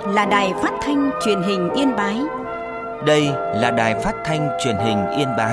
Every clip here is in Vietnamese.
là Đài Phát thanh Truyền hình Yên Bái. Đây là Đài Phát thanh Truyền hình Yên Bái.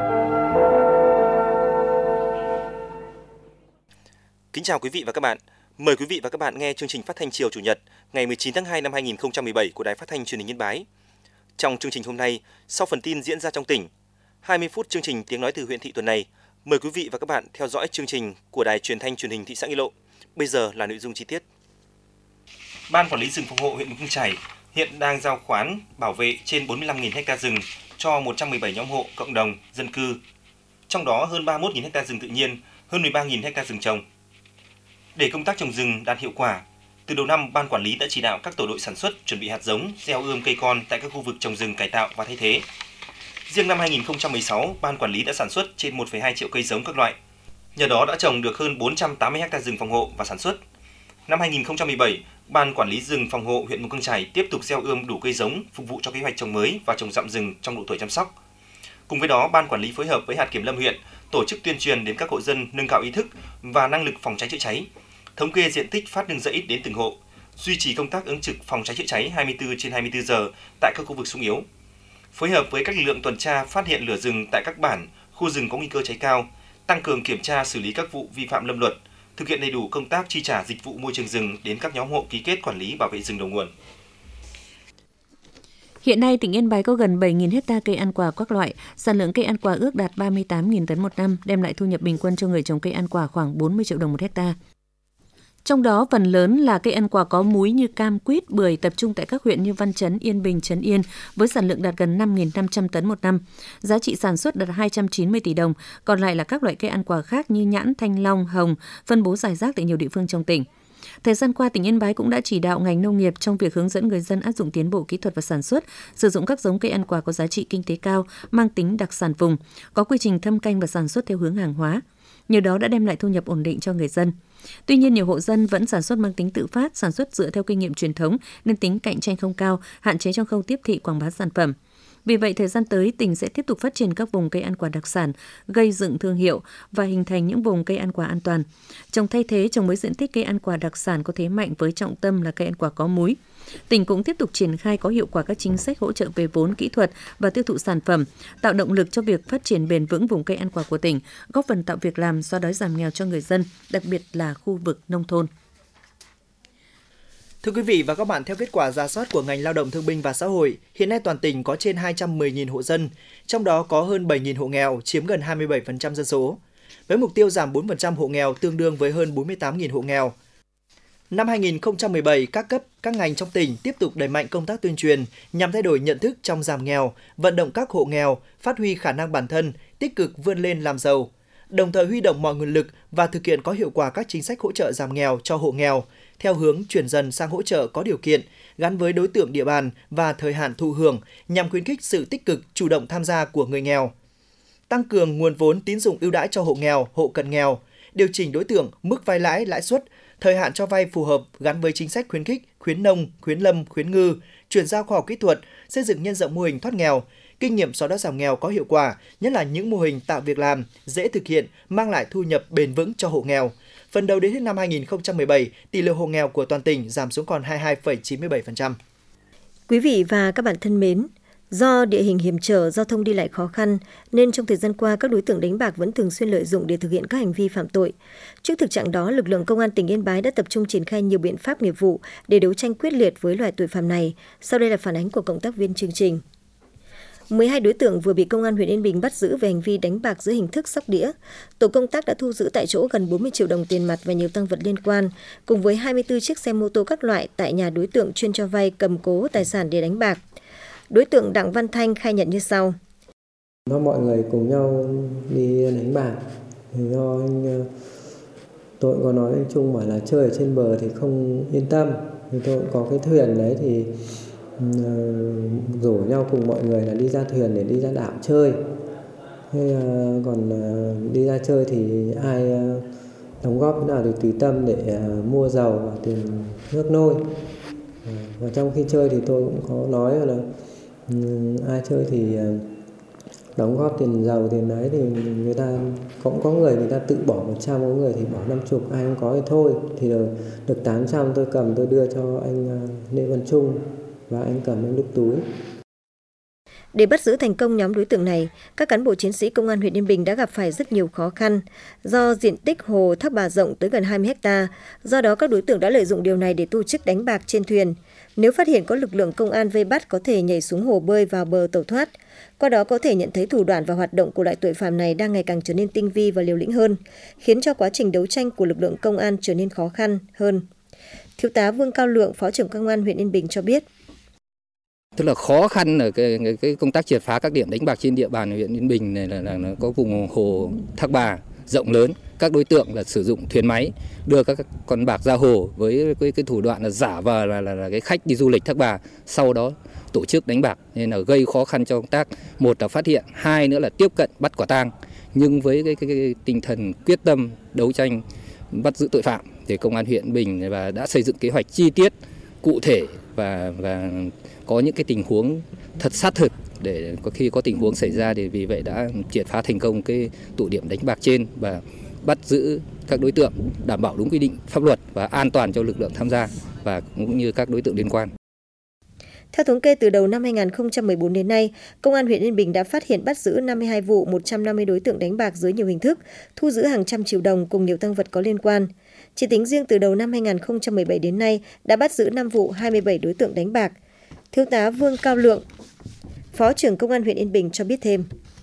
Kính chào quý vị và các bạn. Mời quý vị và các bạn nghe chương trình phát thanh chiều Chủ nhật ngày 19 tháng 2 năm 2017 của Đài Phát thanh Truyền hình Yên Bái. Trong chương trình hôm nay, sau phần tin diễn ra trong tỉnh, 20 phút chương trình Tiếng nói từ huyện thị tuần này, mời quý vị và các bạn theo dõi chương trình của Đài Truyền thanh Truyền hình thị xã Nghi Lộ. Bây giờ là nội dung chi tiết. Ban quản lý rừng phòng hộ huyện Mù Căng Chải hiện đang giao khoán bảo vệ trên 45.000 ha rừng cho 117 nhóm hộ cộng đồng dân cư, trong đó hơn 31.000 ha rừng tự nhiên, hơn 13.000 ha rừng trồng. Để công tác trồng rừng đạt hiệu quả, từ đầu năm, Ban quản lý đã chỉ đạo các tổ đội sản xuất chuẩn bị hạt giống, gieo ươm cây con tại các khu vực trồng rừng cải tạo và thay thế. Riêng năm 2016, Ban quản lý đã sản xuất trên 1,2 triệu cây giống các loại. Nhờ đó đã trồng được hơn 480 ha rừng phòng hộ và sản xuất. Năm 2017, Ban quản lý rừng phòng hộ huyện Mù Căng Chải tiếp tục gieo ươm đủ cây giống phục vụ cho kế hoạch trồng mới và trồng dặm rừng trong độ tuổi chăm sóc. Cùng với đó, Ban quản lý phối hợp với hạt kiểm lâm huyện tổ chức tuyên truyền đến các hộ dân nâng cao ý thức và năng lực phòng cháy chữa cháy, thống kê diện tích phát nương rẫy đến từng hộ, duy trì công tác ứng trực phòng cháy chữa cháy 24/24 giờ tại các khu vực xung yếu. Phối hợp với các lực lượng tuần tra phát hiện lửa rừng tại các bản, khu rừng có nguy cơ cháy cao, tăng cường kiểm tra xử lý các vụ vi phạm lâm luật, thực hiện đầy đủ công tác chi trả dịch vụ môi trường rừng đến các nhóm hộ ký kết quản lý bảo vệ rừng đầu nguồn. Hiện nay, tỉnh Yên Bái có gần 7.000 ha cây ăn quả các loại, sản lượng cây ăn quả ước đạt 38.000 tấn một năm, đem lại thu nhập bình quân cho người trồng cây ăn quả khoảng 40 triệu đồng một hectare. Trong đó, phần lớn là cây ăn quả có múi như cam, quýt, bưởi tập trung tại các huyện như Văn Chấn, Yên Bình, Trấn Yên với sản lượng đạt gần 5.500 tấn một năm. Giá trị sản xuất đạt 290 tỷ đồng, còn lại là các loại cây ăn quả khác như nhãn, thanh long, hồng, phân bố rải rác tại nhiều địa phương trong tỉnh. Thời gian qua, tỉnh Yên Bái cũng đã chỉ đạo ngành nông nghiệp trong việc hướng dẫn người dân áp dụng tiến bộ kỹ thuật và sản xuất, sử dụng các giống cây ăn quả có giá trị kinh tế cao, mang tính đặc sản vùng, có quy trình thâm canh và sản xuất theo hướng hàng hóa. Nhờ đó đã đem lại thu nhập ổn định cho người dân. Tuy nhiên, nhiều hộ dân vẫn sản xuất mang tính tự phát, sản xuất dựa theo kinh nghiệm truyền thống nên tính cạnh tranh không cao, hạn chế trong khâu tiếp thị quảng bá sản phẩm. Vì vậy, thời gian tới, tỉnh sẽ tiếp tục phát triển các vùng cây ăn quả đặc sản, gây dựng thương hiệu và hình thành những vùng cây ăn quả an toàn. Trồng thay thế, trồng mới diện tích cây ăn quả đặc sản có thế mạnh với trọng tâm là cây ăn quả có múi. Tỉnh cũng tiếp tục triển khai có hiệu quả các chính sách hỗ trợ về vốn, kỹ thuật và tiêu thụ sản phẩm, tạo động lực cho việc phát triển bền vững vùng cây ăn quả của tỉnh, góp phần tạo việc làm, xóa đói giảm nghèo cho người dân, đặc biệt là khu vực nông thôn. Thưa quý vị và các bạn, theo kết quả rà soát của ngành Lao động Thương binh và Xã hội, hiện nay toàn tỉnh có trên 210.000 hộ dân, trong đó có hơn 7.000 hộ nghèo, chiếm gần 27% dân số. Với mục tiêu giảm 4% hộ nghèo tương đương với hơn 48.000 hộ nghèo. Năm 2017, các cấp, các ngành trong tỉnh tiếp tục đẩy mạnh công tác tuyên truyền nhằm thay đổi nhận thức trong giảm nghèo, vận động các hộ nghèo phát huy khả năng bản thân, tích cực vươn lên làm giàu, đồng thời huy động mọi nguồn lực và thực hiện có hiệu quả các chính sách hỗ trợ giảm nghèo cho hộ nghèo, theo hướng chuyển dần sang hỗ trợ có điều kiện, gắn với đối tượng địa bàn và thời hạn thụ hưởng nhằm khuyến khích sự tích cực, chủ động tham gia của người nghèo. Tăng cường nguồn vốn tín dụng ưu đãi cho hộ nghèo, hộ cận nghèo, điều chỉnh đối tượng, mức vay lãi, lãi suất, thời hạn cho vay phù hợp gắn với chính sách khuyến khích, khuyến nông, khuyến lâm, khuyến ngư, chuyển giao khoa học kỹ thuật, xây dựng nhân rộng mô hình thoát nghèo, kinh nghiệm xóa đói giảm nghèo có hiệu quả, nhất là những mô hình tạo việc làm, dễ thực hiện, mang lại thu nhập bền vững cho hộ nghèo. Phần đầu đến hết năm 2017, tỷ lệ hộ nghèo của toàn tỉnh giảm xuống còn 22,97%. Quý vị và các bạn thân mến, do địa hình hiểm trở, giao thông đi lại khó khăn, nên trong thời gian qua các đối tượng đánh bạc vẫn thường xuyên lợi dụng để thực hiện các hành vi phạm tội. Trước thực trạng đó, lực lượng Công an tỉnh Yên Bái đã tập trung triển khai nhiều biện pháp nghiệp vụ để đấu tranh quyết liệt với loại tội phạm này. Sau đây là phản ánh của cộng tác viên chương trình. 12 đối tượng vừa bị Công an huyện Yên Bình bắt giữ về hành vi đánh bạc dưới hình thức sóc đĩa. Tổ công tác đã thu giữ tại chỗ gần 40 triệu đồng tiền mặt và nhiều tang vật liên quan, cùng với 24 chiếc xe mô tô các loại tại nhà đối tượng chuyên cho vay cầm cố tài sản để đánh bạc. Đối tượng Đặng Văn Thanh khai nhận như sau. Mọi người cùng nhau đi đánh bạc, do tôi có nói chung bảo là chơi ở trên bờ thì không yên tâm, thì tôi cũng có cái thuyền đấy thì rủ nhau cùng mọi người là đi ra thuyền để đi ra đảo chơi. Thế còn đi ra chơi thì ai đóng góp thế nào thì tùy tâm để mua dầu và tiền nước nôi. Và trong khi chơi thì tôi cũng có nói là ai chơi thì đóng góp tiền giàu tiền đấy thì người ta cũng có người ta tự bỏ 100, có người thì bỏ 50, ai không có thì thôi. Thì được 800 tôi cầm tôi đưa cho anh Lê Văn Trung và anh cầm anh đút túi. Để bắt giữ thành công nhóm đối tượng này, các cán bộ chiến sĩ Công an huyện Yên Bình đã gặp phải rất nhiều khó khăn. Do diện tích hồ Thác Bà rộng tới gần 20 ha, do đó các đối tượng đã lợi dụng điều này để tổ chức đánh bạc trên thuyền. Nếu phát hiện có lực lượng công an vây bắt có thể nhảy xuống hồ bơi vào bờ tẩu thoát. Qua đó có thể nhận thấy thủ đoạn và hoạt động của loại tội phạm này đang ngày càng trở nên tinh vi và liều lĩnh hơn, khiến cho quá trình đấu tranh của lực lượng công an trở nên khó khăn hơn. Thiếu tá Vương Cao Lượng, Phó trưởng Công an huyện Yên Bình cho biết. Tức là khó khăn ở cái công tác triệt phá các điểm đánh bạc trên địa bàn huyện Yên Bình này là có vùng hồ Thác Bà rộng lớn. Các đối tượng là sử dụng thuyền máy đưa các con bạc ra hồ với cái thủ đoạn là giả vờ là cái khách đi du lịch Thác Bà, sau đó tổ chức đánh bạc, nên là gây khó khăn cho công tác, một là phát hiện, hai nữa là tiếp cận bắt quả tang. Nhưng với cái tinh thần quyết tâm đấu tranh bắt giữ tội phạm thì Công an huyện Bình và đã xây dựng kế hoạch chi tiết, cụ thể và có những cái tình huống thật sát thực để khi có tình huống xảy ra thì vì vậy đã triệt phá thành công cái tụ điểm đánh bạc trên và bắt giữ các đối tượng, đảm bảo đúng quy định pháp luật và an toàn cho lực lượng tham gia và cũng như các đối tượng liên quan. Theo thống kê từ đầu năm 2014 đến nay, Công an huyện Yên Bình đã phát hiện bắt giữ 52 vụ, 150 đối tượng đánh bạc dưới nhiều hình thức, thu giữ hàng trăm triệu đồng cùng nhiều tang vật có liên quan. Chỉ tính riêng từ đầu năm 2017 đến nay đã bắt giữ 5 vụ, 27 đối tượng đánh bạc. Thiếu tá Vương Cao Lượng, Phó trưởng Công an huyện Yên Bình cho biết thêm.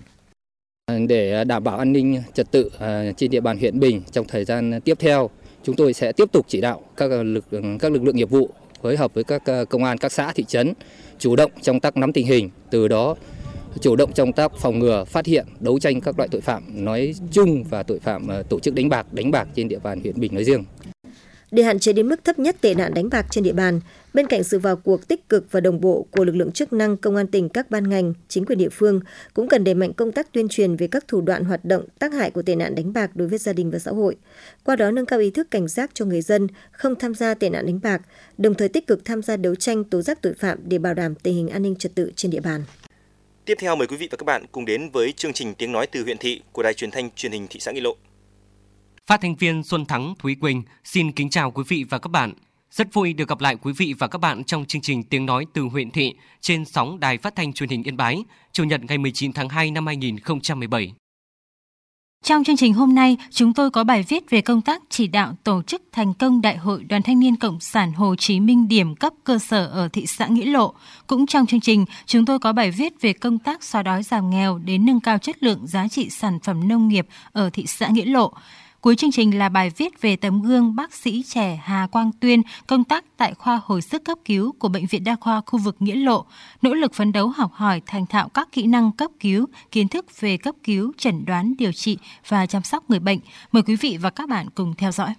Để đảm bảo an ninh trật tự trên địa bàn huyện Bình trong thời gian tiếp theo, chúng tôi sẽ tiếp tục chỉ đạo các lực lượng nghiệp vụ phối hợp với các công an các xã thị trấn chủ động trong tác nắm tình hình, từ đó chủ động trong tác phòng ngừa, phát hiện, đấu tranh các loại tội phạm nói chung và tội phạm tổ chức đánh bạc trên địa bàn huyện Bình nói riêng. Để hạn chế đến mức thấp nhất tệ nạn đánh bạc trên địa bàn, bên cạnh sự vào cuộc tích cực và đồng bộ của lực lượng chức năng, Công an tỉnh, các ban ngành, chính quyền địa phương cũng cần đẩy mạnh công tác tuyên truyền về các thủ đoạn hoạt động tác hại của tệ nạn đánh bạc đối với gia đình và xã hội. Qua đó nâng cao ý thức cảnh giác cho người dân không tham gia tệ nạn đánh bạc, đồng thời tích cực tham gia đấu tranh tố giác tội phạm để bảo đảm tình hình an ninh trật tự trên địa bàn. Tiếp theo mời quý vị và các bạn cùng đến với chương trình Tiếng nói từ huyện thị của Đài Truyền thanh Truyền hình thị xã Nghĩa Lộ. Phát thanh viên Xuân Thắng, Thúy Quỳnh xin kính chào quý vị và các bạn. Rất vui được gặp lại quý vị và các bạn trong chương trình Tiếng nói từ huyện thị trên sóng Đài Phát thanh Truyền hình Yên Bái, Chủ nhật ngày 19 tháng 2 năm 2017. Trong chương trình hôm nay, chúng tôi có bài viết về công tác chỉ đạo tổ chức thành công Đại hội Đoàn Thanh niên Cộng sản Hồ Chí Minh điểm cấp cơ sở ở thị xã Nghĩa Lộ. Cũng trong chương trình, chúng tôi có bài viết về công tác xóa đói giảm nghèo đến nâng cao chất lượng giá trị sản phẩm nông nghiệp ở thị xã Nghĩa Lộ. Cuối chương trình là bài viết về tấm gương bác sĩ trẻ Hà Quang Tuyên công tác tại khoa hồi sức cấp cứu của Bệnh viện Đa khoa khu vực Nghĩa Lộ, nỗ lực phấn đấu học hỏi thành thạo các kỹ năng cấp cứu, kiến thức về cấp cứu, chẩn đoán, điều trị và chăm sóc người bệnh. Mời quý vị và các bạn cùng theo dõi.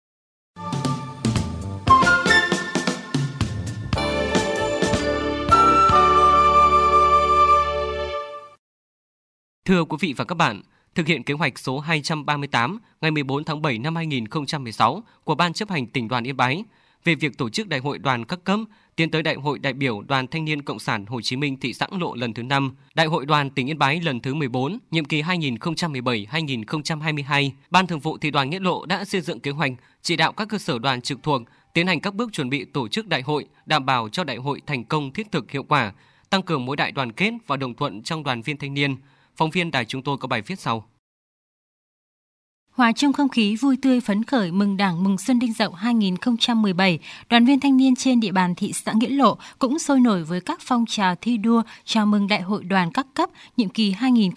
Thưa quý vị và các bạn, thực hiện kế hoạch số 238 ngày 14 tháng 7 năm 2016 của Ban chấp hành Tỉnh đoàn Yên Bái về việc tổ chức Đại hội đoàn các cấp tiến tới Đại hội đại biểu Đoàn Thanh niên Cộng sản Hồ Chí Minh thị xã Nghĩa Lộ lần thứ 5, Đại hội đoàn tỉnh Yên Bái lần thứ 14, nhiệm kỳ 2017-2022, Ban Thường vụ Thị đoàn Nghĩa Lộ đã xây dựng kế hoạch chỉ đạo các cơ sở đoàn trực thuộc tiến hành các bước chuẩn bị tổ chức đại hội, đảm bảo cho đại hội thành công thiết thực hiệu quả, tăng cường mối đại đoàn kết và đồng thuận trong đoàn viên thanh niên. Phóng viên đài chúng tôi có bài viết sau. Hòa chung không khí vui tươi phấn khởi mừng Đảng mừng Xuân Đinh Dậu 2017, đoàn viên thanh niên trên địa bàn thị xã Nghĩa Lộ cũng sôi nổi với các phong trào thi đua chào mừng Đại hội đoàn các cấp nhiệm kỳ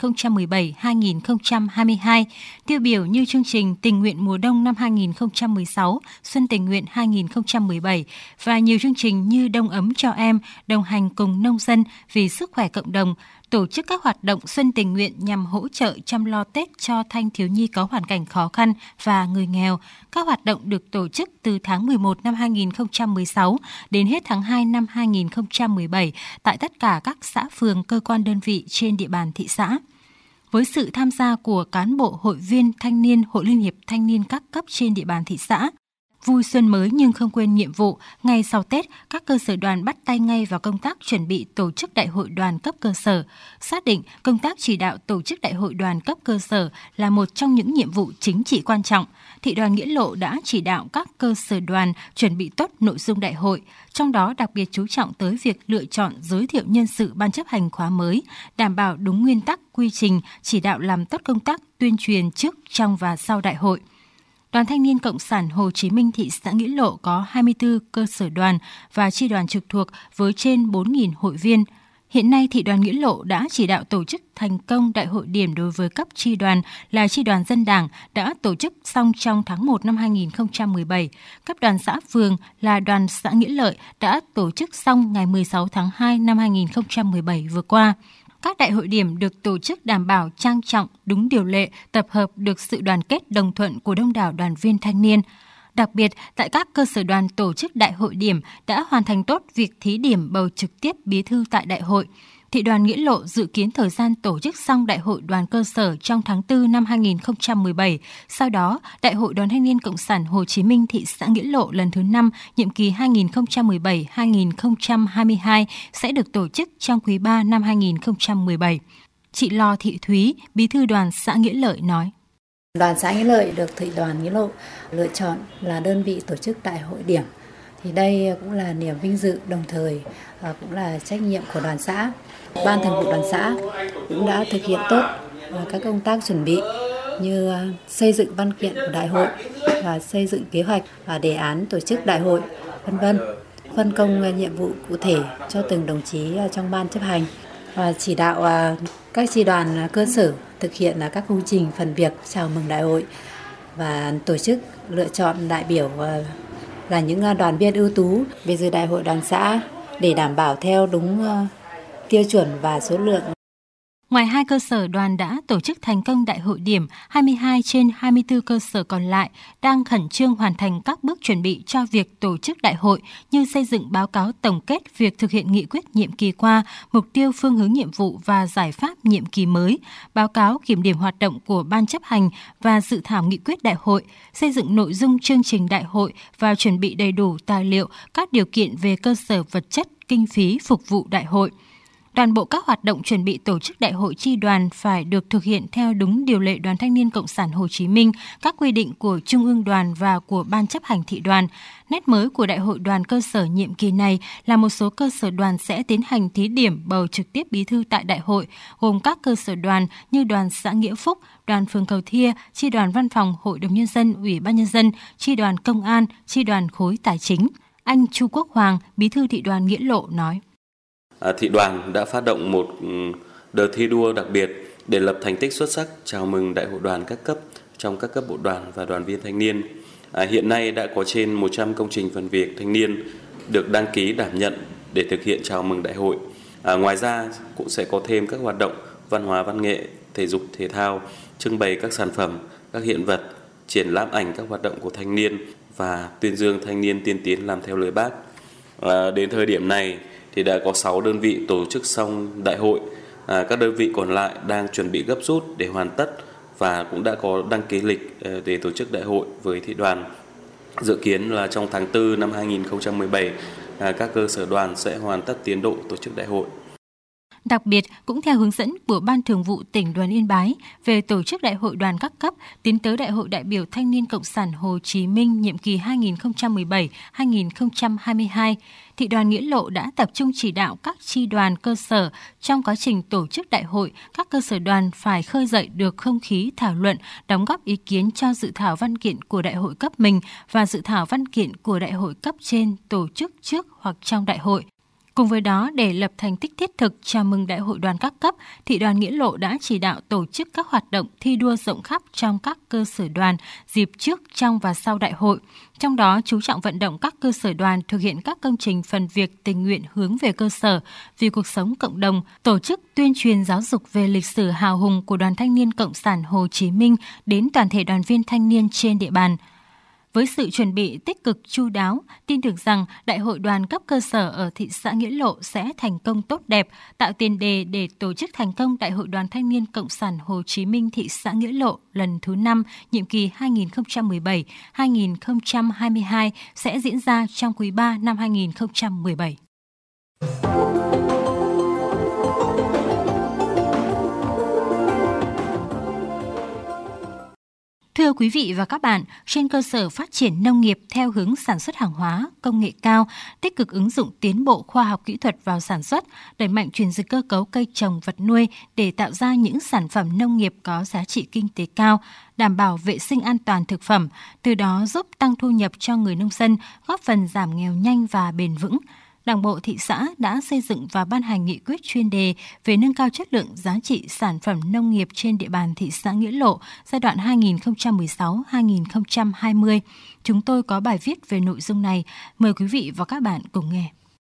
2017-2022, tiêu biểu như chương trình Tình nguyện mùa đông năm 2016, Xuân tình nguyện 2017 và nhiều chương trình như Đông ấm cho em, đồng hành cùng nông dân vì sức khỏe cộng đồng, tổ chức các hoạt động xuân tình nguyện nhằm hỗ trợ chăm lo Tết cho thanh thiếu nhi có hoàn cảnh khó khăn và người nghèo. Các hoạt động được tổ chức từ tháng 11 năm 2016 đến hết tháng 2 năm 2017 tại tất cả các xã phường, cơ quan đơn vị trên địa bàn thị xã. Với sự tham gia của cán bộ hội viên thanh niên Hội Liên hiệp Thanh niên các cấp trên địa bàn thị xã, Vui xuân mới nhưng không quên nhiệm vụ, ngay sau Tết, các cơ sở đoàn bắt tay ngay vào công tác chuẩn bị tổ chức đại hội đoàn cấp cơ sở. Xác định công tác chỉ đạo tổ chức đại hội đoàn cấp cơ sở là một trong những nhiệm vụ chính trị quan trọng. Thị đoàn Nghĩa Lộ đã chỉ đạo các cơ sở đoàn chuẩn bị tốt nội dung đại hội, trong đó đặc biệt chú trọng tới việc lựa chọn giới thiệu nhân sự ban chấp hành khóa mới, đảm bảo đúng nguyên tắc, quy trình, chỉ đạo làm tốt công tác tuyên truyền trước, trong và sau đại hội. Đoàn Thanh niên Cộng sản Hồ Chí Minh thị xã Nghĩa Lộ có 24 cơ sở đoàn và chi đoàn trực thuộc với trên 4.000 hội viên. Hiện nay, thị đoàn Nghĩa Lộ đã chỉ đạo tổ chức thành công đại hội điểm đối với cấp chi đoàn là chi đoàn dân đảng đã tổ chức xong trong tháng 1 năm 2017. Cấp đoàn xã phường là đoàn xã Nghĩa Lợi đã tổ chức xong ngày 16 tháng 2 năm 2017 vừa qua. Các đại hội điểm được tổ chức đảm bảo trang trọng, đúng điều lệ, tập hợp được sự đoàn kết đồng thuận của đông đảo đoàn viên thanh niên. Đặc biệt, tại các cơ sở đoàn tổ chức đại hội điểm đã hoàn thành tốt việc thí điểm bầu trực tiếp bí thư tại đại hội. Thị đoàn Nghĩa Lộ dự kiến thời gian tổ chức xong đại hội đoàn cơ sở trong tháng 4 năm 2017. Sau đó, Đại hội Đoàn Thanh niên Cộng sản Hồ Chí Minh thị xã Nghĩa Lộ lần thứ 5, nhiệm kỳ 2017-2022 sẽ được tổ chức trong quý 3 năm 2017. Chị Lò Thị Thúy, bí thư đoàn xã Nghĩa Lợi nói. Đoàn xã Nghĩa Lợi được thị đoàn Nghĩa Lộ lựa chọn là đơn vị tổ chức đại hội điểm. Thì đây cũng là niềm vinh dự, đồng thời cũng là trách nhiệm của đoàn xã. Ban thường vụ đoàn xã cũng đã thực hiện tốt các công tác chuẩn bị như xây dựng văn kiện của đại hội và xây dựng kế hoạch và đề án tổ chức đại hội, v.v. Phân công nhiệm vụ cụ thể cho từng đồng chí trong ban chấp hành và chỉ đạo các chi đoàn cơ sở thực hiện các công trình phần việc chào mừng đại hội và tổ chức lựa chọn đại biểu là những đoàn viên ưu tú về dự đại hội đoàn xã để đảm bảo theo đúng tiêu chuẩn và số lượng. Ngoài 2 cơ sở đoàn đã tổ chức thành công đại hội điểm, 22 trên 24 cơ sở còn lại đang khẩn trương hoàn thành các bước chuẩn bị cho việc tổ chức đại hội như xây dựng báo cáo tổng kết việc thực hiện nghị quyết nhiệm kỳ qua, mục tiêu phương hướng nhiệm vụ và giải pháp nhiệm kỳ mới, báo cáo kiểm điểm hoạt động của ban chấp hành và dự thảo nghị quyết đại hội, xây dựng nội dung chương trình đại hội và chuẩn bị đầy đủ tài liệu, các điều kiện về cơ sở vật chất, kinh phí phục vụ đại hội. Toàn bộ các hoạt động chuẩn bị tổ chức đại hội chi đoàn phải được thực hiện theo đúng điều lệ Đoàn Thanh niên Cộng sản Hồ Chí Minh, các quy định của Trung ương đoàn và của Ban chấp hành thị đoàn. Nét mới của đại hội đoàn cơ sở nhiệm kỳ này là một số cơ sở đoàn sẽ tiến hành thí điểm bầu trực tiếp bí thư tại đại hội, gồm các cơ sở đoàn như đoàn xã Nghĩa Phúc, đoàn phường Cầu Thia, chi đoàn văn phòng Hội đồng Nhân dân, Ủy ban Nhân dân, chi đoàn Công an, chi đoàn khối Tài chính. Anh Chu Quốc Hoàng, bí thư thị đoàn Nghĩa Lộ nói. Thị đoàn đã phát động một đợt thi đua đặc biệt để lập thành tích xuất sắc chào mừng đại hội đoàn các cấp trong các cấp bộ đoàn và đoàn viên thanh niên. Hiện nay đã có trên 100 công trình phần việc thanh niên được đăng ký đảm nhận để thực hiện chào mừng đại hội. Ngoài ra cũng sẽ có thêm các hoạt động văn hóa văn nghệ, thể dục thể thao, trưng bày các sản phẩm, các hiện vật, triển lãm ảnh các hoạt động của thanh niên và tuyên dương thanh niên tiên tiến làm theo lời Bác. Đến thời điểm này thì đã có 6 đơn vị tổ chức xong đại hội, các đơn vị còn lại đang chuẩn bị gấp rút để hoàn tất và cũng đã có đăng ký lịch để tổ chức đại hội với thị đoàn. Dự kiến là trong tháng 4 năm 2017, các cơ sở đoàn sẽ hoàn tất tiến độ tổ chức đại hội. Đặc biệt, cũng theo hướng dẫn của Ban Thường vụ Tỉnh đoàn Yên Bái về tổ chức đại hội đoàn các cấp tiến tới Đại hội đại biểu Thanh niên Cộng sản Hồ Chí Minh nhiệm kỳ 2017-2022, thị đoàn Nghĩa Lộ đã tập trung chỉ đạo các chi đoàn cơ sở trong quá trình tổ chức đại hội, các cơ sở đoàn phải khơi dậy được không khí thảo luận, đóng góp ý kiến cho dự thảo văn kiện của đại hội cấp mình và dự thảo văn kiện của đại hội cấp trên tổ chức trước hoặc trong đại hội. Cùng với đó, để lập thành tích thiết thực chào mừng đại hội đoàn các cấp, thị đoàn Nghĩa Lộ đã chỉ đạo tổ chức các hoạt động thi đua rộng khắp trong các cơ sở đoàn dịp trước, trong và sau đại hội. Trong đó, chú trọng vận động các cơ sở đoàn thực hiện các công trình phần việc tình nguyện hướng về cơ sở, vì cuộc sống cộng đồng, tổ chức tuyên truyền giáo dục về lịch sử hào hùng của Đoàn Thanh niên Cộng sản Hồ Chí Minh đến toàn thể đoàn viên thanh niên trên địa bàn. Với sự chuẩn bị tích cực chu đáo, tin tưởng rằng Đại hội đoàn cấp cơ sở ở thị xã Nghĩa Lộ sẽ thành công tốt đẹp, tạo tiền đề để tổ chức thành công Đại hội Đoàn Thanh niên Cộng sản Hồ Chí Minh thị xã Nghĩa Lộ lần thứ 5, nhiệm kỳ 2017-2022 sẽ diễn ra trong quý 3 năm 2017. Thưa quý vị và các bạn, trên cơ sở phát triển nông nghiệp theo hướng sản xuất hàng hóa, công nghệ cao, tích cực ứng dụng tiến bộ khoa học kỹ thuật vào sản xuất, đẩy mạnh chuyển dịch cơ cấu cây trồng vật nuôi để tạo ra những sản phẩm nông nghiệp có giá trị kinh tế cao, đảm bảo vệ sinh an toàn thực phẩm, từ đó giúp tăng thu nhập cho người nông dân, góp phần giảm nghèo nhanh và bền vững. Đảng bộ thị xã đã xây dựng và ban hành nghị quyết chuyên đề về nâng cao chất lượng giá trị sản phẩm nông nghiệp trên địa bàn thị xã Nghĩa Lộ giai đoạn 2016-2020. Chúng tôi có bài viết về nội dung này. Mời quý vị và các bạn cùng nghe.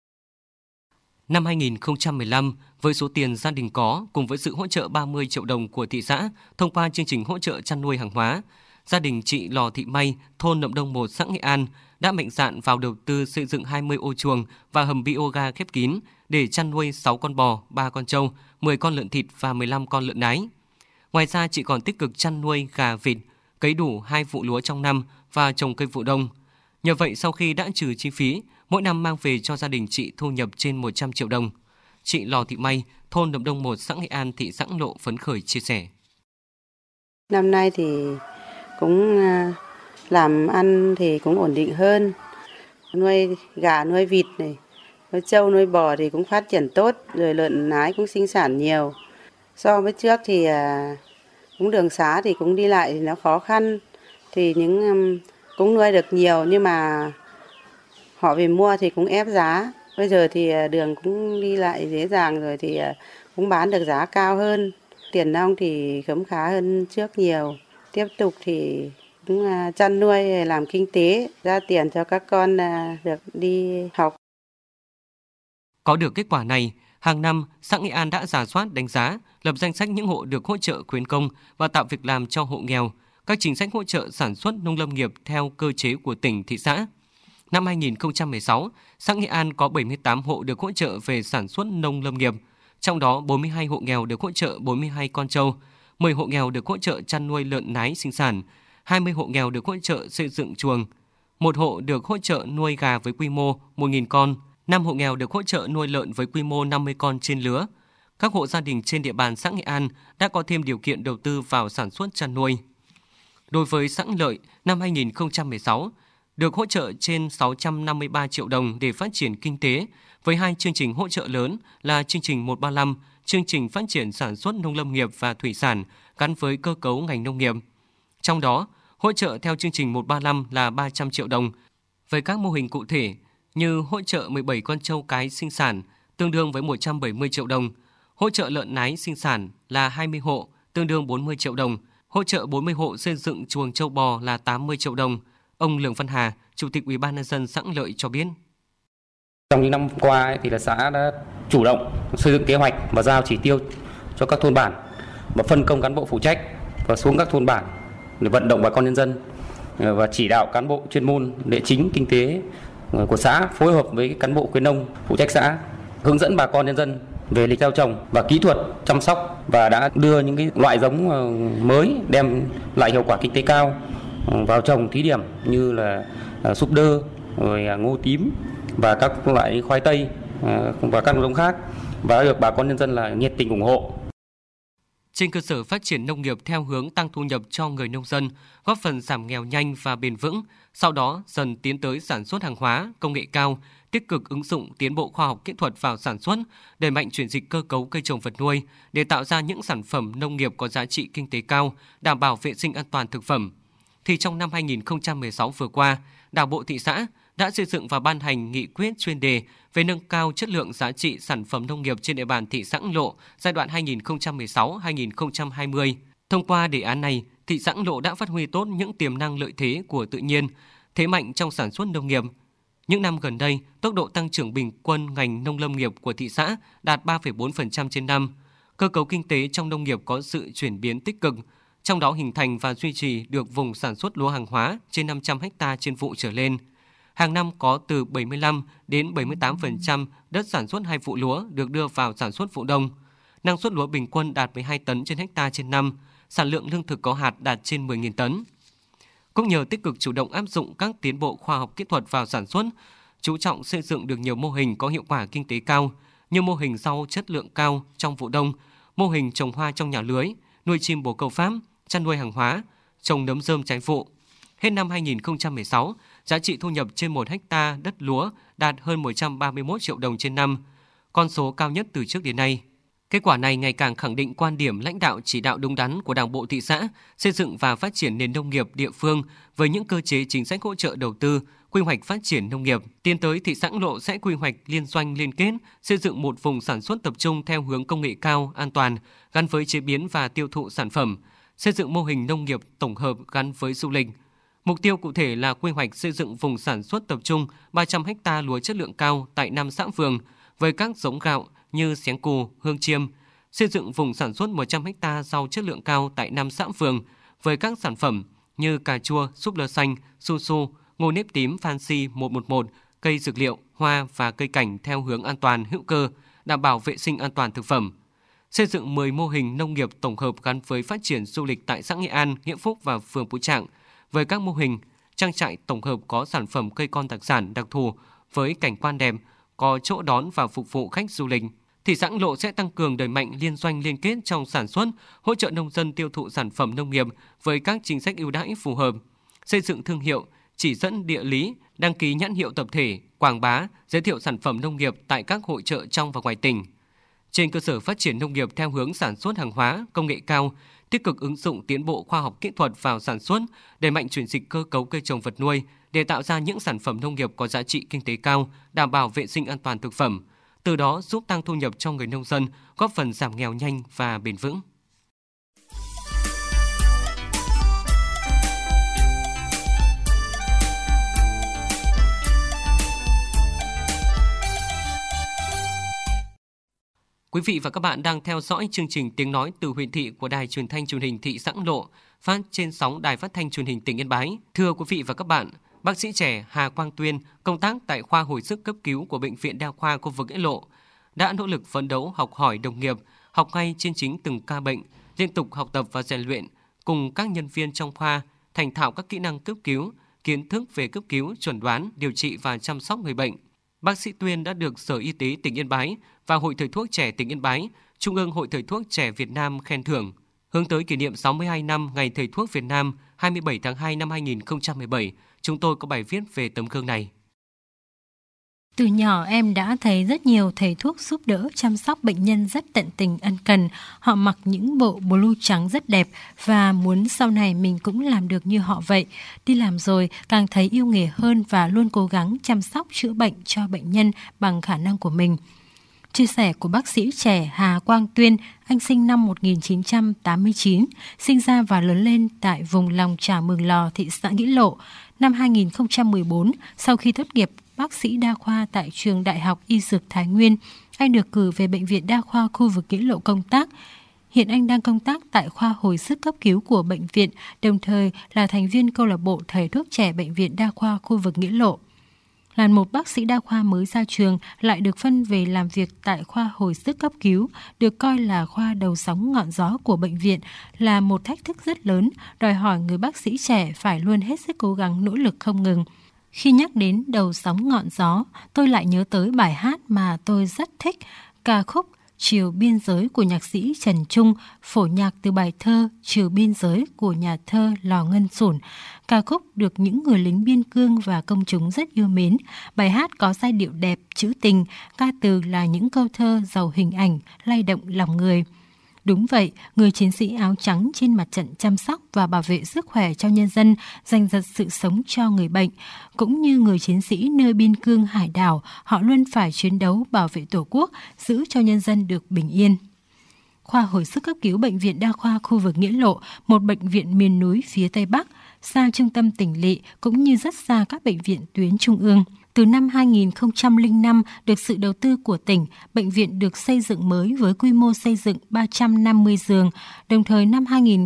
Năm 2015, với số tiền gia đình có cùng với sự hỗ trợ 30 triệu đồng của thị xã thông qua chương trình hỗ trợ chăn nuôi hàng hóa, gia đình chị Lò Thị May, thôn Nậm Đông 1, xã Nghệ An đã mạnh dạn vào đầu tư xây dựng 20 ô chuồng và hầm bioga khép kín để chăn nuôi 6 con bò, 3 con trâu, 10 con lợn thịt và 15 con lợn nái. Ngoài ra, chị còn tích cực chăn nuôi gà vịt, cấy đủ 2 vụ lúa trong năm và trồng cây vụ đông. Nhờ vậy, sau khi đã trừ chi phí, mỗi năm mang về cho gia đình chị thu nhập trên 100 triệu đồng. Chị Lò Thị May, thôn Nậm Đông 1, xã Nghệ An, thị xã Nghĩa Lộ phấn khởi chia sẻ. Năm nay thì cũng làm ăn thì cũng ổn định hơn. Nuôi gà, nuôi vịt này, nuôi trâu, nuôi bò thì cũng phát triển tốt, rồi lợn nái cũng sinh sản nhiều. So với trước thì cũng đường xá thì cũng đi lại thì nó khó khăn, thì cũng nuôi được nhiều nhưng mà họ về mua thì cũng ép giá. Bây giờ thì đường cũng đi lại dễ dàng rồi thì cũng bán được giá cao hơn. Tiền nong thì khấm khá hơn trước nhiều. Tiếp tục thì cũng chăn nuôi làm kinh tế, ra tiền cho các con được đi học. Có được kết quả này, hàng năm xã Nghệ An đã rà soát đánh giá, lập danh sách những hộ được hỗ trợ khuyến công và tạo việc làm cho hộ nghèo, các chính sách hỗ trợ sản xuất nông lâm nghiệp theo cơ chế của tỉnh, thị xã. Năm 2016, xã Nghệ An có 78 hộ được hỗ trợ về sản xuất nông lâm nghiệp, trong đó 42 hộ nghèo được hỗ trợ 42 con trâu, 10 hộ nghèo được hỗ trợ chăn nuôi lợn nái sinh sản, 20 hộ nghèo được hỗ trợ xây dựng chuồng, 1 hộ được hỗ trợ nuôi gà với quy mô 1.000 con, 5 hộ nghèo được hỗ trợ nuôi lợn với quy mô 50 con trên lứa. Các hộ gia đình trên địa bàn xã Nghệ An đã có thêm điều kiện đầu tư vào sản xuất chăn nuôi. Đối với xã Lợi, năm 2016, được hỗ trợ trên 653 triệu đồng để phát triển kinh tế, với 2 chương trình hỗ trợ lớn là chương trình 135, chương trình phát triển sản xuất nông lâm nghiệp và thủy sản gắn với cơ cấu ngành nông nghiệp. Trong đó, hỗ trợ theo chương trình 135 là 300 triệu đồng, với các mô hình cụ thể như hỗ trợ 17 con trâu cái sinh sản, tương đương với 170 triệu đồng, hỗ trợ lợn nái sinh sản là 20 hộ, tương đương 40 triệu đồng, hỗ trợ 40 hộ xây dựng chuồng trâu bò là 80 triệu đồng. Ông Lường Văn Hà, Chủ tịch Ủy ban nhân dân xã Lợi cho biết. Trong những năm qua thì là xã đã chủ động xây dựng kế hoạch và giao chỉ tiêu cho các thôn bản và phân công cán bộ phụ trách và xuống các thôn bản để vận động bà con nhân dân và chỉ đạo cán bộ chuyên môn địa chính kinh tế của xã phối hợp với cán bộ khuyến nông phụ trách xã hướng dẫn bà con nhân dân về lịch gieo trồng và kỹ thuật chăm sóc, và đã đưa những cái loại giống mới đem lại hiệu quả kinh tế cao vào trồng thí điểm như là súp đơ, rồi ngô tím và các loại khoai tây và các giống khác, và được bà con nhân dân là nhiệt tình ủng hộ. Trên cơ sở phát triển nông nghiệp theo hướng tăng thu nhập cho người nông dân, góp phần giảm nghèo nhanh và bền vững, sau đó dần tiến tới sản xuất hàng hóa, công nghệ cao, tích cực ứng dụng tiến bộ khoa học kỹ thuật vào sản xuất, đẩy mạnh chuyển dịch cơ cấu cây trồng vật nuôi để tạo ra những sản phẩm nông nghiệp có giá trị kinh tế cao, đảm bảo vệ sinh an toàn thực phẩm. Thì trong năm 2016 vừa qua, Đảng bộ thị xã đã xây dựng và ban hành nghị quyết chuyên đề về nâng cao chất lượng giá trị sản phẩm nông nghiệp trên địa bàn thị xã Nghĩa Lộ giai đoạn 2016-2020. Thông qua đề án này, thị xã Nghĩa Lộ đã phát huy tốt những tiềm năng lợi thế của tự nhiên, thế mạnh trong sản xuất nông nghiệp. Những năm gần đây, tốc độ tăng trưởng bình quân ngành nông lâm nghiệp của thị xã đạt 3,4% trên năm. Cơ cấu kinh tế trong nông nghiệp có sự chuyển biến tích cực, trong đó hình thành và duy trì được vùng sản xuất lúa hàng hóa trên 500 ha trên vụ trở lên. Hàng năm có từ 75 đến 78% đất sản xuất 2 vụ lúa được đưa vào sản xuất vụ đông. Năng suất lúa bình quân đạt 12 tấn trên ha trên năm, sản lượng lương thực có hạt đạt trên 10.000 tấn. Cũng nhờ tích cực chủ động áp dụng các tiến bộ khoa học kỹ thuật vào sản xuất, chú trọng xây dựng được nhiều mô hình có hiệu quả kinh tế cao, như mô hình rau chất lượng cao trong vụ đông, mô hình trồng hoa trong nhà lưới, nuôi chim bồ câu Pháp, chăn nuôi hàng hóa, trồng nấm rơm trái vụ. Hết năm 2016, giá trị thu nhập trên 1 ha đất lúa đạt hơn 131 triệu đồng trên năm, con số cao nhất từ trước đến nay. Kết quả này ngày càng khẳng định quan điểm lãnh đạo chỉ đạo đúng đắn của Đảng bộ thị xã xây dựng và phát triển nền nông nghiệp địa phương với những cơ chế chính sách hỗ trợ đầu tư, quy hoạch phát triển nông nghiệp. Tiến tới, thị xã Ân Lộ sẽ quy hoạch liên doanh liên kết, xây dựng một vùng sản xuất tập trung theo hướng công nghệ cao, an toàn, gắn với chế biến và tiêu thụ sản phẩm, xây dựng mô hình nông nghiệp tổng hợp gắn với du lịch. Mục tiêu cụ thể là quy hoạch xây dựng vùng sản xuất tập trung 300 ha lúa chất lượng cao tại 5 xã phường với các giống gạo như Xéng Cù, Hương Chiêm, xây dựng vùng sản xuất 100 ha rau chất lượng cao tại 5 xã phường với các sản phẩm như cà chua, súp lơ xanh, su su, ngô nếp tím Fancy 111, cây dược liệu, hoa và cây cảnh theo hướng an toàn, hữu cơ, đảm bảo vệ sinh an toàn thực phẩm. Xây dựng 10 mô hình nông nghiệp tổng hợp gắn với phát triển du lịch tại xã Nghĩa An, Nghĩa Phúc và phường Phú Trạng với các mô hình trang trại tổng hợp có sản phẩm cây con đặc sản đặc thù với cảnh quan đẹp, có chỗ đón và phục vụ khách du lịch. Thị xã Ân Lộ sẽ tăng cường đẩy mạnh liên doanh liên kết trong sản xuất, hỗ trợ nông dân tiêu thụ sản phẩm nông nghiệp với các chính sách ưu đãi phù hợp, xây dựng thương hiệu, chỉ dẫn địa lý, đăng ký nhãn hiệu tập thể, quảng bá, giới thiệu sản phẩm nông nghiệp tại các hội chợ trong và ngoài tỉnh. Trên cơ sở phát triển nông nghiệp theo hướng sản xuất hàng hóa, công nghệ cao, tích cực ứng dụng tiến bộ khoa học kỹ thuật vào sản xuất, đẩy mạnh chuyển dịch cơ cấu cây trồng vật nuôi để tạo ra những sản phẩm nông nghiệp có giá trị kinh tế cao, đảm bảo vệ sinh an toàn thực phẩm, từ đó giúp tăng thu nhập cho người nông dân, góp phần giảm nghèo nhanh và bền vững. Quý vị và các bạn đang theo dõi chương trình Tiếng nói từ huyện thị của Đài Truyền thanh Truyền hình thị xã Ân Lộ, phát trên sóng Đài Phát thanh Truyền hình tỉnh Yên Bái. Thưa quý vị và các bạn, bác sĩ trẻ Hà Quang Tuyên, công tác tại khoa hồi sức cấp cứu của Bệnh viện Đa khoa khu vực Nghĩa Lộ, đã nỗ lực phấn đấu học hỏi đồng nghiệp, học ngay trên chính từng ca bệnh, liên tục học tập và rèn luyện cùng các nhân viên trong khoa, thành thạo các kỹ năng cấp cứu, kiến thức về cấp cứu, chẩn đoán, điều trị và chăm sóc người bệnh. Bác sĩ Tuyên đã được Sở Y tế tỉnh Yên Bái và Hội Thầy thuốc trẻ tỉnh Yên Bái, Trung ương Hội Thầy thuốc trẻ Việt Nam khen thưởng. Hướng tới kỷ niệm 62 năm Ngày Thầy thuốc Việt Nam 27 tháng 2 năm 2017, chúng tôi có bài viết về tấm gương này. Từ nhỏ em đã thấy rất nhiều thầy thuốc giúp đỡ chăm sóc bệnh nhân rất tận tình ân cần. Họ mặc những bộ blue trắng rất đẹp và muốn sau này mình cũng làm được như họ vậy. Đi làm rồi càng thấy yêu nghề hơn và luôn cố gắng chăm sóc chữa bệnh cho bệnh nhân bằng khả năng của mình. Chia sẻ của bác sĩ trẻ Hà Quang Tuyên, anh sinh năm 1989, sinh ra và lớn lên tại vùng Lòng Chảo Mường Lò, thị xã Nghĩa Lộ. Năm 2014, sau khi tốt nghiệp bác sĩ đa khoa tại trường Đại học Y Dược Thái Nguyên, anh được cử về Bệnh viện Đa khoa khu vực Nghĩa Lộ công tác. Hiện anh đang công tác tại khoa hồi sức cấp cứu của bệnh viện, đồng thời là thành viên câu lạc bộ thầy thuốc trẻ Bệnh viện Đa khoa khu vực Nghĩa Lộ. Là một bác sĩ đa khoa mới ra trường lại được phân về làm việc tại khoa hồi sức cấp cứu, được coi là khoa đầu sóng ngọn gió của bệnh viện, là một thách thức rất lớn, đòi hỏi người bác sĩ trẻ phải luôn hết sức cố gắng nỗ lực không ngừng. Khi nhắc đến đầu sóng ngọn gió, tôi lại nhớ tới bài hát mà tôi rất thích, ca khúc Chiều biên giới của nhạc sĩ Trần Trung, phổ nhạc từ bài thơ Chiều biên giới của nhà thơ Lò Ngân Sủn. Ca khúc được những người lính biên cương và công chúng rất yêu mến. Bài hát có giai điệu đẹp, trữ tình, ca từ là những câu thơ giàu hình ảnh, lay động lòng người. Đúng vậy, người chiến sĩ áo trắng trên mặt trận chăm sóc và bảo vệ sức khỏe cho nhân dân, giành giật sự sống cho người bệnh. Cũng như người chiến sĩ nơi biên cương hải đảo, họ luôn phải chiến đấu bảo vệ Tổ quốc, giữ cho nhân dân được bình yên. Khoa hồi sức cấp cứu Bệnh viện Đa khoa khu vực Nghĩa Lộ, một bệnh viện miền núi phía Tây Bắc, xa trung tâm tỉnh lỵ cũng như rất xa các bệnh viện tuyến trung ương. Từ năm 2005, được sự đầu tư của tỉnh, bệnh viện được xây dựng mới với quy mô xây dựng 350 giường. Đồng thời năm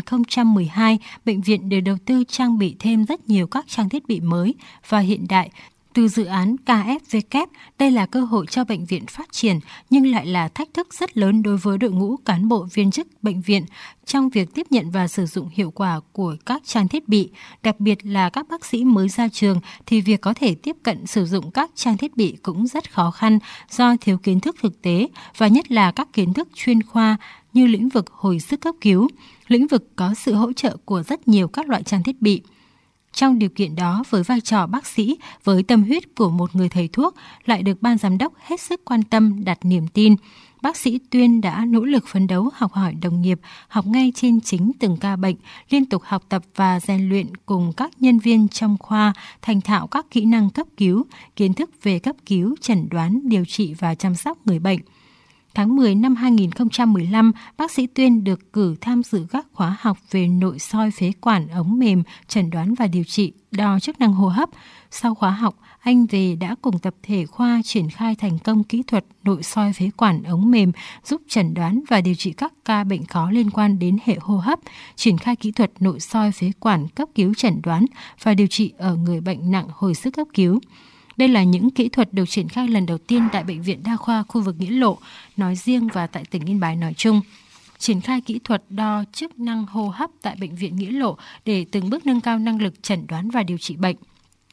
2012, bệnh viện được đầu tư trang bị thêm rất nhiều các trang thiết bị mới và hiện đại. Từ dự án KFW, đây là cơ hội cho bệnh viện phát triển nhưng lại là thách thức rất lớn đối với đội ngũ cán bộ viên chức bệnh viện trong việc tiếp nhận và sử dụng hiệu quả của các trang thiết bị. Đặc biệt là các bác sĩ mới ra trường thì việc có thể tiếp cận sử dụng các trang thiết bị cũng rất khó khăn do thiếu kiến thức thực tế và nhất là các kiến thức chuyên khoa như lĩnh vực hồi sức cấp cứu, lĩnh vực có sự hỗ trợ của rất nhiều các loại trang thiết bị. Trong điều kiện đó, với vai trò bác sĩ, với tâm huyết của một người thầy thuốc, lại được ban giám đốc hết sức quan tâm, đặt niềm tin. Bác sĩ Tuyên đã nỗ lực phấn đấu học hỏi đồng nghiệp, học ngay trên chính từng ca bệnh, liên tục học tập và rèn luyện cùng các nhân viên trong khoa, thành thạo các kỹ năng cấp cứu, kiến thức về cấp cứu, chẩn đoán, điều trị và chăm sóc người bệnh. Tháng 10 năm 2015, bác sĩ Tuyên được cử tham dự các khóa học về nội soi phế quản ống mềm, chẩn đoán và điều trị, đo chức năng hô hấp. Sau khóa học, anh về đã cùng tập thể khoa triển khai thành công kỹ thuật nội soi phế quản ống mềm, giúp chẩn đoán và điều trị các ca bệnh khó liên quan đến hệ hô hấp, triển khai kỹ thuật nội soi phế quản cấp cứu chẩn đoán và điều trị ở người bệnh nặng hồi sức cấp cứu. Đây là những kỹ thuật được triển khai lần đầu tiên tại Bệnh viện Đa khoa khu vực Nghĩa Lộ nói riêng và tại tỉnh Yên Bái nói chung. Triển khai kỹ thuật đo chức năng hô hấp tại Bệnh viện Nghĩa Lộ để từng bước nâng cao năng lực chẩn đoán và điều trị bệnh.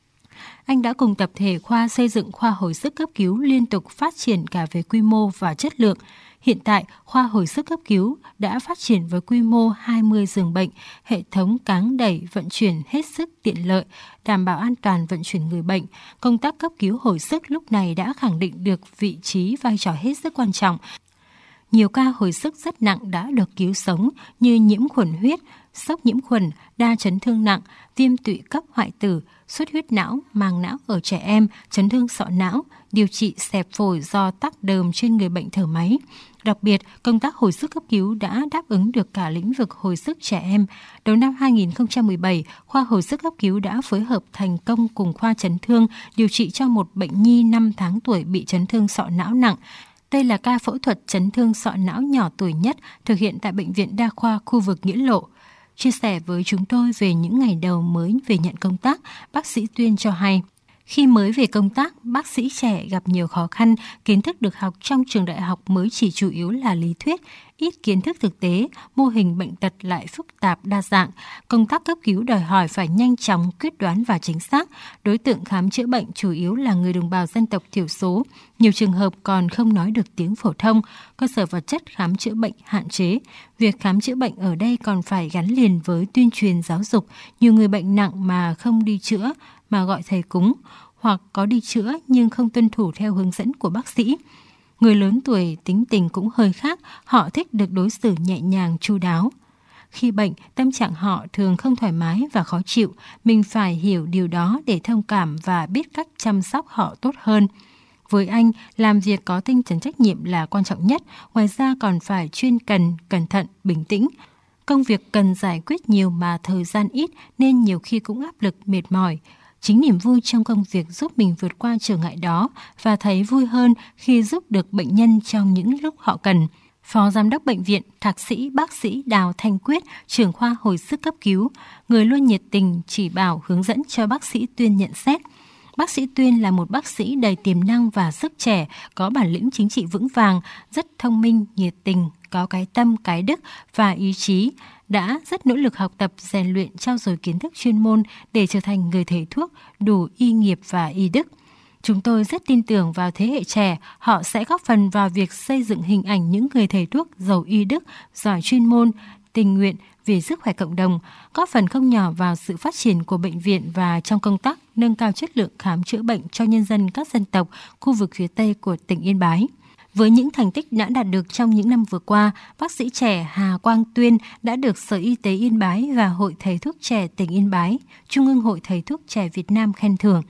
Anh đã cùng tập thể khoa xây dựng khoa hồi sức cấp cứu liên tục phát triển cả về quy mô và chất lượng. Hiện tại, khoa hồi sức cấp cứu đã phát triển với quy mô 20 giường bệnh, hệ thống cáng đẩy vận chuyển hết sức tiện lợi, đảm bảo an toàn vận chuyển người bệnh. Công tác cấp cứu hồi sức lúc này đã khẳng định được vị trí vai trò hết sức quan trọng. Nhiều ca hồi sức rất nặng đã được cứu sống như nhiễm khuẩn huyết, sốc nhiễm khuẩn, đa chấn thương nặng, viêm tụy cấp hoại tử, xuất huyết não, màng não ở trẻ em, chấn thương sọ não, điều trị xẹp phổi do tắc đờm trên người bệnh thở máy. Đặc biệt, công tác hồi sức cấp cứu đã đáp ứng được cả lĩnh vực hồi sức trẻ em. Đầu năm 2017, khoa hồi sức cấp cứu đã phối hợp thành công cùng khoa chấn thương điều trị cho một bệnh nhi 5 tháng tuổi bị chấn thương sọ não nặng. Đây là ca phẫu thuật chấn thương sọ não nhỏ tuổi nhất thực hiện tại Bệnh viện Đa khoa khu vực Nghĩa Lộ. Chia sẻ với chúng tôi về những ngày đầu mới về nhận công tác, bác sĩ Tuyên cho hay, khi mới về công tác, bác sĩ trẻ gặp nhiều khó khăn, kiến thức được học trong trường đại học mới chỉ chủ yếu là lý thuyết, ít kiến thức thực tế, mô hình bệnh tật lại phức tạp đa dạng. Công tác cấp cứu đòi hỏi phải nhanh chóng, quyết đoán và chính xác. Đối tượng khám chữa bệnh chủ yếu là người đồng bào dân tộc thiểu số. Nhiều trường hợp còn không nói được tiếng phổ thông, cơ sở vật chất khám chữa bệnh hạn chế. Việc khám chữa bệnh ở đây còn phải gắn liền với tuyên truyền giáo dục. Nhiều người bệnh nặng mà không đi chữa, mà gọi thầy cúng, hoặc có đi chữa nhưng không tuân thủ theo hướng dẫn của bác sĩ. Người lớn tuổi tính tình cũng hơi khác, họ thích được đối xử nhẹ nhàng, chu đáo. Khi bệnh, tâm trạng họ thường không thoải mái và khó chịu, mình phải hiểu điều đó để thông cảm và biết cách chăm sóc họ tốt hơn. Với anh, làm việc có tinh thần trách nhiệm là quan trọng nhất, ngoài ra còn phải chuyên cần, cẩn thận, bình tĩnh. Công việc cần giải quyết nhiều mà thời gian ít nên nhiều khi cũng áp lực, mệt mỏi. Chính niềm vui trong công việc giúp mình vượt qua trở ngại đó và thấy vui hơn khi giúp được bệnh nhân trong những lúc họ cần. Phó Giám đốc Bệnh viện, Thạc sĩ bác sĩ Đào Thanh Quyết, trưởng khoa hồi sức cấp cứu, người luôn nhiệt tình chỉ bảo hướng dẫn cho bác sĩ Tuyên nhận xét. Bác sĩ Tuyên là một bác sĩ đầy tiềm năng và sức trẻ, có bản lĩnh chính trị vững vàng, rất thông minh, nhiệt tình, có cái tâm, cái đức và ý chí, đã rất nỗ lực học tập, rèn luyện, trau dồi kiến thức chuyên môn để trở thành người thầy thuốc đủ y nghiệp và y đức. Chúng tôi rất tin tưởng vào thế hệ trẻ, họ sẽ góp phần vào việc xây dựng hình ảnh những người thầy thuốc giàu y đức, giỏi chuyên môn, tình nguyện vì sức khỏe cộng đồng, góp phần không nhỏ vào sự phát triển của bệnh viện và trong công tác nâng cao chất lượng khám chữa bệnh cho nhân dân các dân tộc khu vực phía Tây của tỉnh Yên Bái. Với những thành tích đã đạt được trong những năm vừa qua, bác sĩ trẻ Hà Quang Tuyên đã được Sở Y tế Yên Bái và Hội Thầy thuốc trẻ tỉnh Yên Bái, Trung ương Hội Thầy thuốc trẻ Việt Nam khen thưởng.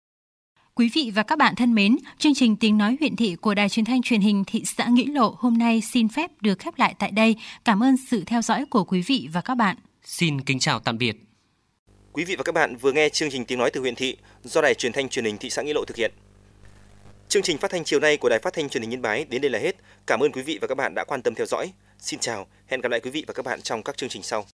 Quý vị và các bạn thân mến, chương trình Tiếng nói huyện thị của Đài Truyền thanh Truyền hình thị xã Nghĩa Lộ hôm nay xin phép được khép lại tại đây. Cảm ơn sự theo dõi của quý vị và các bạn. Xin kính chào tạm biệt. Quý vị và các bạn vừa nghe chương trình Tiếng nói từ huyện thị do Đài Truyền thanh Truyền hình thị xã Nghĩa Lộ thực hiện. Chương trình phát thanh chiều nay của Đài Phát thanh Truyền hình Yên Bái đến đây là hết. Cảm ơn quý vị và các bạn đã quan tâm theo dõi. Xin chào, hẹn gặp lại quý vị và các bạn trong các chương trình sau.